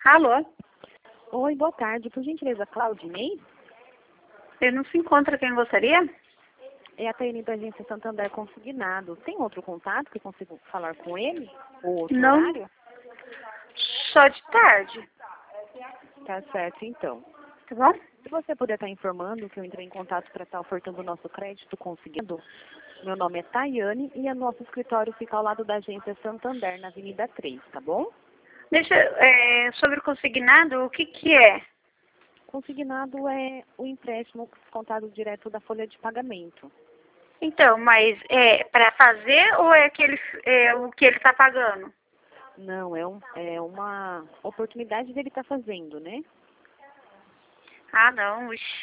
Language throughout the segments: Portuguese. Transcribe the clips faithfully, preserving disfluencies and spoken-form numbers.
Alô? Oi, boa tarde. Por gentileza, Claudinei? Ele não se encontra, quem gostaria? É a Taine da Agência Santander Consignado. Tem outro contato que eu consigo falar com ele? Ou outro Não. horário? Só de tarde, Tá certo, então. tá bom? Se você puder estar informando que eu entrei em contato para estar ofertando o nosso crédito consignado, meu nome é Tayane e o nosso escritório fica ao lado da Agência Santander, na Avenida três, tá bom? Deixa, é, sobre o consignado, o que que é? Consignado é o empréstimo descontado direto da folha de pagamento. Então, mas é para fazer ou é, aquele, é o que ele está pagando? Não, é, um, é uma oportunidade dele estar fazendo, né? Ah, não, uxi.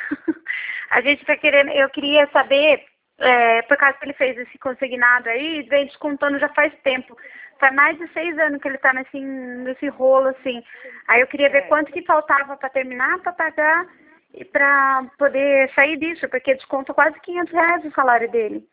A gente tá querendo, eu queria saber, é, por causa que ele fez esse consignado aí, vem descontando já faz tempo. Faz mais de seis anos que ele tá nesse, nesse rolo, assim. Aí eu queria ver É. quanto que faltava para terminar, para pagar e para poder sair disso, porque desconta quase quinhentos reais o salário dele.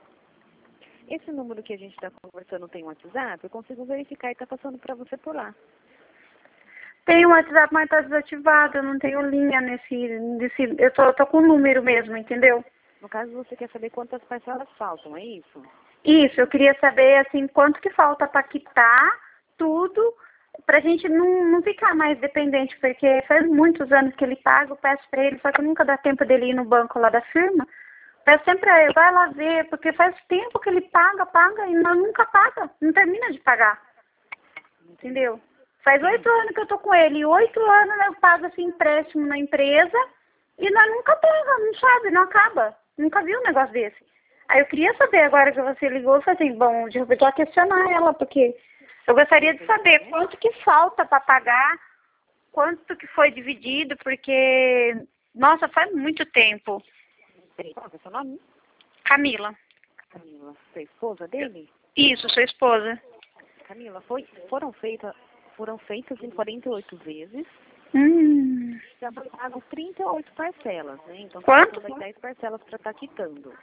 Esse número que a gente está conversando tem um WhatsApp? Eu consigo verificar e tá passando para você por lá. Tem o WhatsApp, mas tá desativado, eu não tenho linha nesse, nesse eu tô, tô com o número mesmo, entendeu? No caso, você quer saber quantas parcelas faltam, é isso? Isso, eu queria saber, assim, quanto que falta para quitar tudo, pra gente não, não ficar mais dependente, porque faz muitos anos que ele paga, eu peço pra ele, só que nunca dá tempo dele ir no banco lá da firma. Peço sempre a ele, vai lá ver, porque faz tempo que ele paga, paga, e não, nunca paga, não termina de pagar, entendeu? Faz oito anos que eu tô com ele, e oito anos eu pago esse empréstimo na empresa, e nós nunca pega, não sabe, não acaba. Nunca vi um negócio desse. Aí eu queria saber, agora que você ligou, eu falei assim, bom, eu vou já questionar ela, porque eu gostaria de saber quanto que falta para pagar, quanto que foi dividido, porque, nossa, faz muito tempo. Peraí, qual é o seu nome? Camila. Camila, você é esposa dele? Isso, sua esposa. Camila, foi, foram, feita, foram feitas em quarenta e oito vezes. Hum. Já foi pago trinta e oito parcelas, né? Então, Quanto? faltam dez parcelas para estar quitando.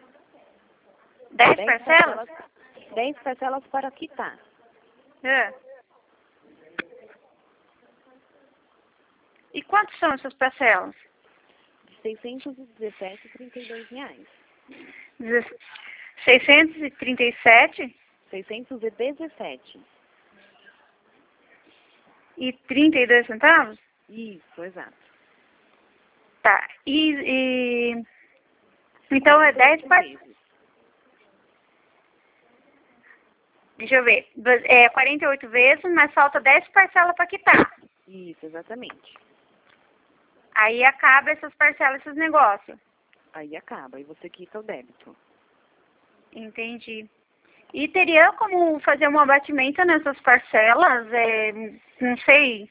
Dez dez parcelas? dez parcelas para quitar. É. E quantos são essas parcelas? De seiscentos e dezessete e trinta e dois reais. seiscentos e trinta e sete seiscentos e dezessete. e trinta e dois centavos? Isso, exato. Tá. E, e... então é dez parcelas. Deixa eu ver. É quarenta e oito vezes, mas falta dez parcelas para quitar. Isso, exatamente. Aí acaba essas parcelas, esses negócios. Aí acaba, e você quita o débito. Entendi. E teria como fazer um abatimento nessas parcelas? É, não sei.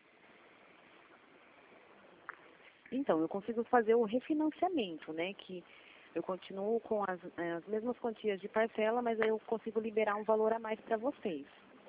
Então, eu consigo fazer o refinanciamento, né? Que eu continuo com as, as mesmas quantias de parcela, mas aí eu consigo liberar um valor a mais para vocês.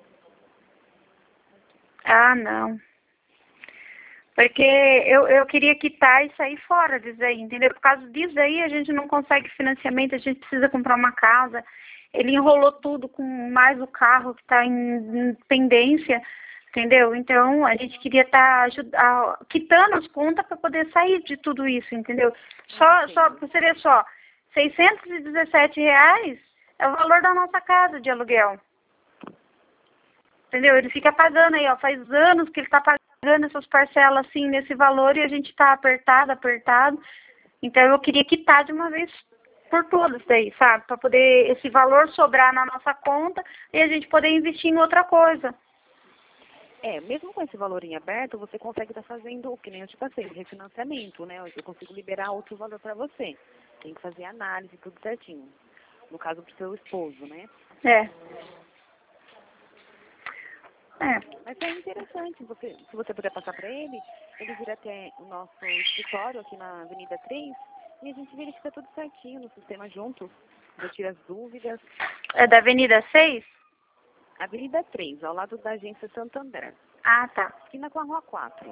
Ah, não. Porque eu, eu queria quitar e sair fora disso aí, entendeu? Por causa disso aí a gente não consegue financiamento, a gente precisa comprar uma casa. Ele enrolou tudo com mais o carro que está em, em pendência, entendeu? Então a gente queria estar tá quitando as contas para poder sair de tudo isso, entendeu? Só, só, você vê só, seiscentos e dezessete reais é o valor da nossa casa de aluguel. Entendeu? Ele fica pagando aí, ó, faz anos que ele está pagando essas parcelas assim, nesse valor, e a gente está apertado, apertado. Então eu queria quitar de uma vez por todas daí, sabe? Para poder esse valor sobrar na nossa conta e a gente poder investir em outra coisa. É, mesmo com esse valor em aberto, você consegue estar fazendo, o que nem eu te passei, o refinanciamento, né? Eu consigo liberar outro valor para você. Tem que fazer análise, tudo certinho. No caso do seu esposo, né? É. É. Mas é interessante, você, se você puder passar para ele, ele vir até o nosso escritório aqui na Avenida três e a gente verifica tudo certinho no sistema juntos. Eu tiro as dúvidas. É da Avenida seis? Avenida três, ao lado da Agência Santander. Ah, tá. Esquina com a Rua quatro.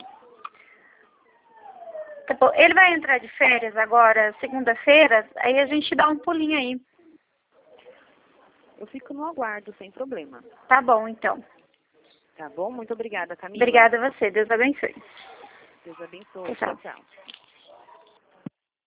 Tá bom. Ele vai entrar de férias agora, segunda-feira, aí a gente dá um pulinho aí. Eu fico no aguardo, sem problema. Tá bom, então. Tá bom? Muito obrigada, Camila. Obrigada a você. Deus abençoe. Deus abençoe. Tchau. Tchau, tchau.